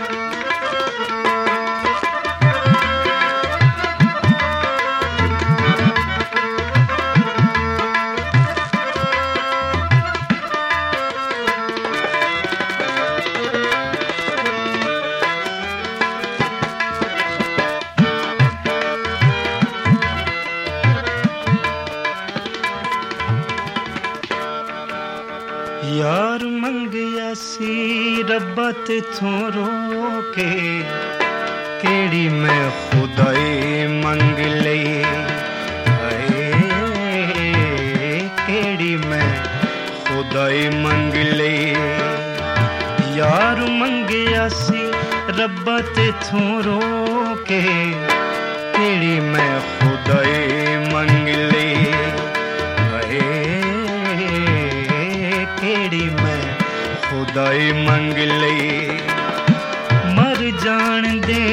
यार मंगिया सी रब्बा तेथों रोके केड़ी मैं खुदाई मंग लई केड़ी मैं खुदाई मंग लई यार मंगिया सी रब्बा तेथों रोके केड़ी मैं खुदाई मंग लई केड़ी मैं खुदाई मंग लई मर जान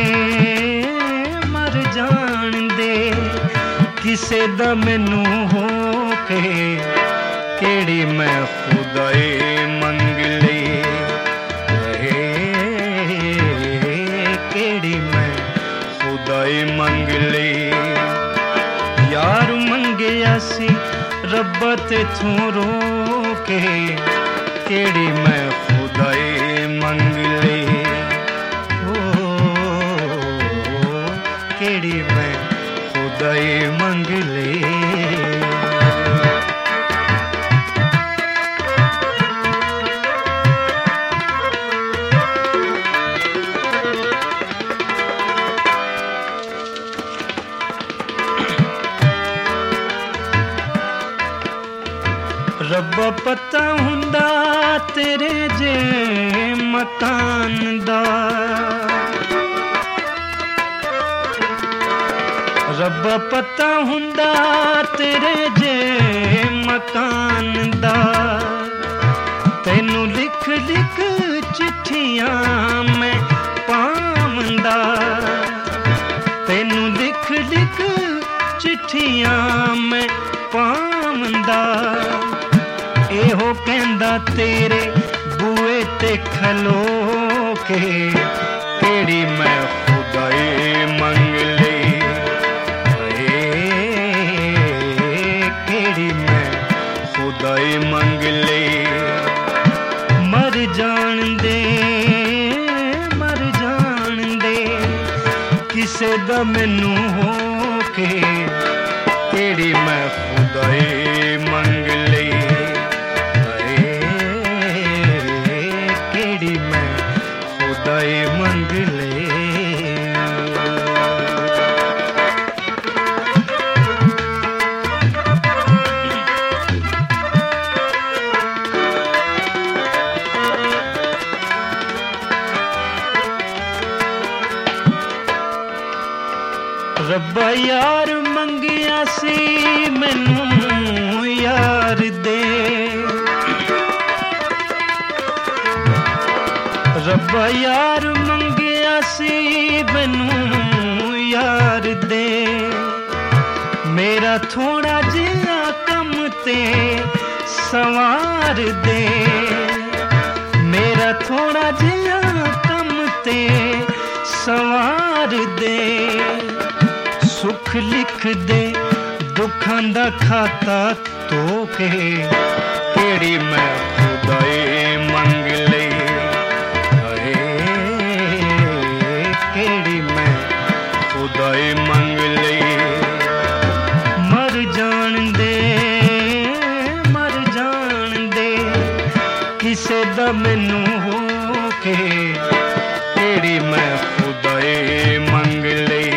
दे किसे दा मैनू हो के केड़ी मैं खुदाई मंग लई केड़ी मैं खुदाई मंग लई यार मंगिया सी रब्बा तेथों रोके केड़ी मैं खुदाई मंग लई केड़ी मैं खुदाई मंग लई रब्बा पता हुंदा तेरे जे मकान दा रब्बा पता हुंदा तेरे जे मकान दा तैनू लिख लिख चिट्ठियां मैं पावंदा तैनू लिख लिख चिट्ठियां मैं पावंदा एहो कहंदा तेरे बूए ते खलो के केड़ी मैं खुदाई मंग लई केड़ी मैं खुदाई मंग लई मर जान दे किसे दा मैनू हो के केड़ी मैं खुदाई मंग लई मैं खुदाई मंग ले रब्बा यार मंगिया सी मैनू यार दे रब्बा यार मंगिया सी मैनू यार दे मेरा थोड़ा जिहा कम ते सवार दे मेरा थोड़ा जिहा कम ते सवार दे सुख लिख दे दुखां दा खाता तो के केड़ी मैं खुदाई मंग लई केड़ी मैं खुदाई मंग लई मर जान दे किसे दा मैनू हो के केड़ी मैं खुदाई मंग लई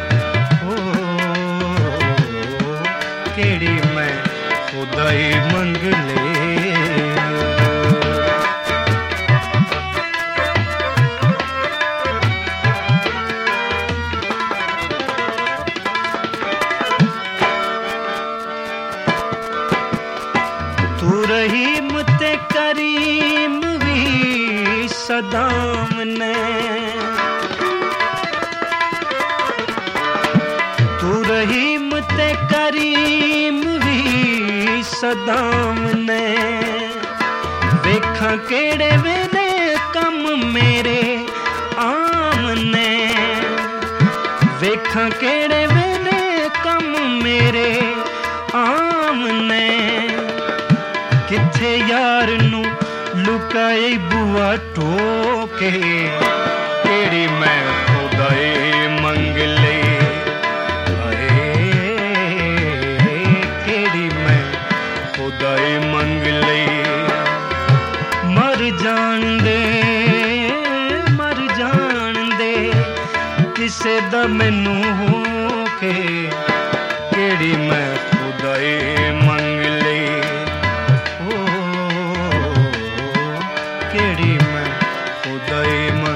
केड़ी मैं खुदाई मंग लई तू रहीम ते करीम भी सदाम ने तू रहीम ते करीम भी सदाम ने वेखां केड़े वेले कम मेरे देखा केड़े वेले कम मेरे आम ने किथे यार नू लुकाई बुआ टोके केड़ी मैं खुदाई मंग ले केड़ी मैं खुदाई मंग ले मर जान दे किसे दा मैनू होके केड़ी मैं खुदाई मंग ले केड़ी मैं खुदाई